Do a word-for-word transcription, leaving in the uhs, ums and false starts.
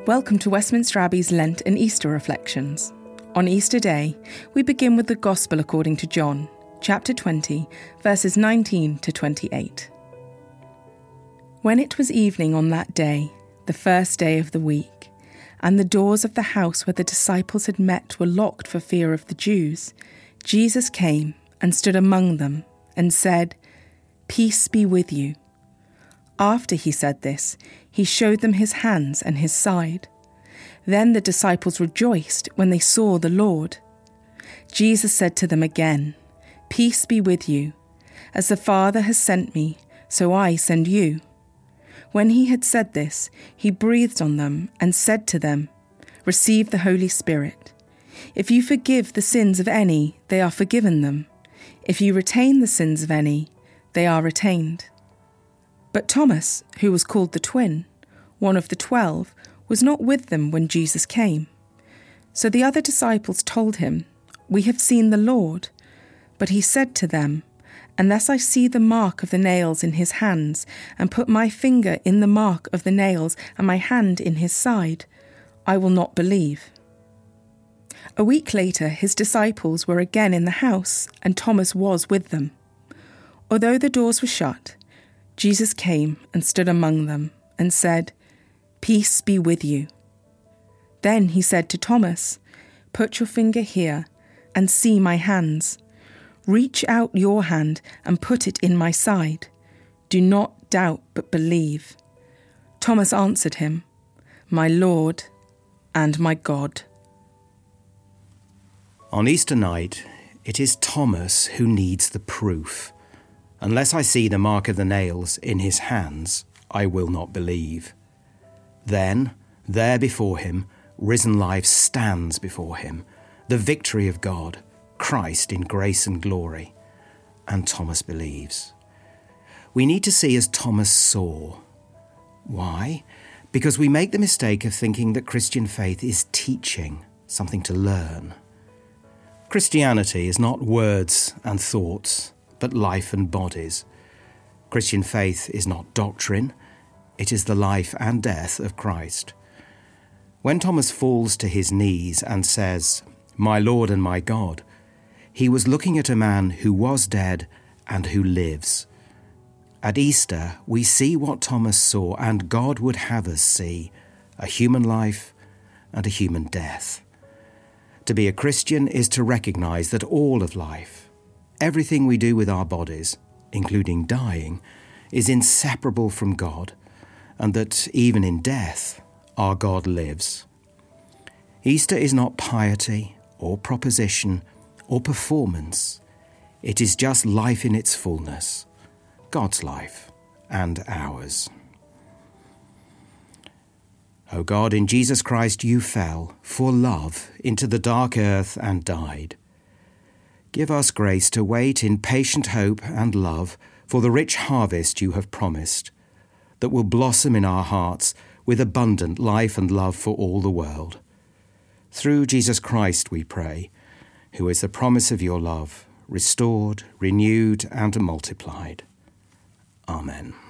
Welcome to Westminster Abbey's Lent and Easter Reflections. On Easter Day, we begin with the Gospel according to John, chapter twenty, verses nineteen to twenty-eight. When it was evening on that day, the first day of the week, and the doors of the house where the disciples had met were locked for fear of the Jews, Jesus came and stood among them and said, "Peace be with you." After he said this, he showed them his hands and his side. Then the disciples rejoiced when they saw the Lord. Jesus said to them again, "Peace be with you. As the Father has sent me, so I send you." When he had said this, he breathed on them and said to them, "Receive the Holy Spirit. If you forgive the sins of any, they are forgiven them. If you retain the sins of any, they are retained." But Thomas, who was called the twin, one of the twelve, was not with them when Jesus came. So the other disciples told him, "We have seen the Lord." But he said to them, "Unless I see the mark of the nails in his hands, and put my finger in the mark of the nails and my hand in his side, I will not believe." A week later, his disciples were again in the house, and Thomas was with them. Although the doors were shut, Jesus came and stood among them and said, "Peace be with you." Then he said to Thomas, "Put your finger here and see my hands. Reach out your hand and put it in my side. Do not doubt but believe." Thomas answered him, "My Lord and my God." On Easter night, it is Thomas who needs the proof. "Unless I see the mark of the nails in his hands, I will not believe." Then, there before him, risen life stands before him, the victory of God, Christ in grace and glory, and Thomas believes. We need to see as Thomas saw. Why? Because we make the mistake of thinking that Christian faith is teaching, something to learn. Christianity is not words and thoughts, but life and bodies. Christian faith is not doctrine, it is the life and death of Christ. When Thomas falls to his knees and says, "My Lord and my God," he was looking at a man who was dead and who lives. At Easter, we see what Thomas saw and God would have us see, a human life and a human death. To be a Christian is to recognise that all of life, everything we do with our bodies, including dying, is inseparable from God, and that even in death, our God lives. Easter is not piety or proposition or performance. It is just life in its fullness, God's life and ours. O God, in Jesus Christ you fell, for love, into the dark earth and died. Give us grace to wait in patient hope and love for the rich harvest you have promised, that will blossom in our hearts with abundant life and love for all the world. Through Jesus Christ we pray, who is the promise of your love, restored, renewed and multiplied. Amen.